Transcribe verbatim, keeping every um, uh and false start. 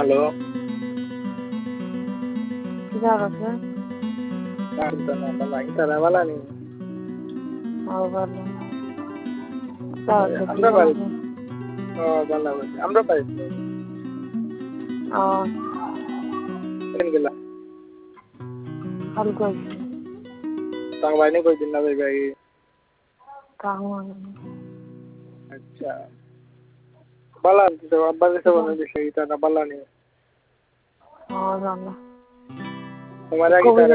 hello किधर रखे তারা वाला नहीं और वाला আমরা পাই ও ভালো আমরা পাই और কেন গেলা हल कोई তাং বাইনে কই দিন না ভাই ভাই काम अच्छा বালা তো আব্বা কাছে বলে দিছে এটা না বালা নেই और वाला তোমার আগে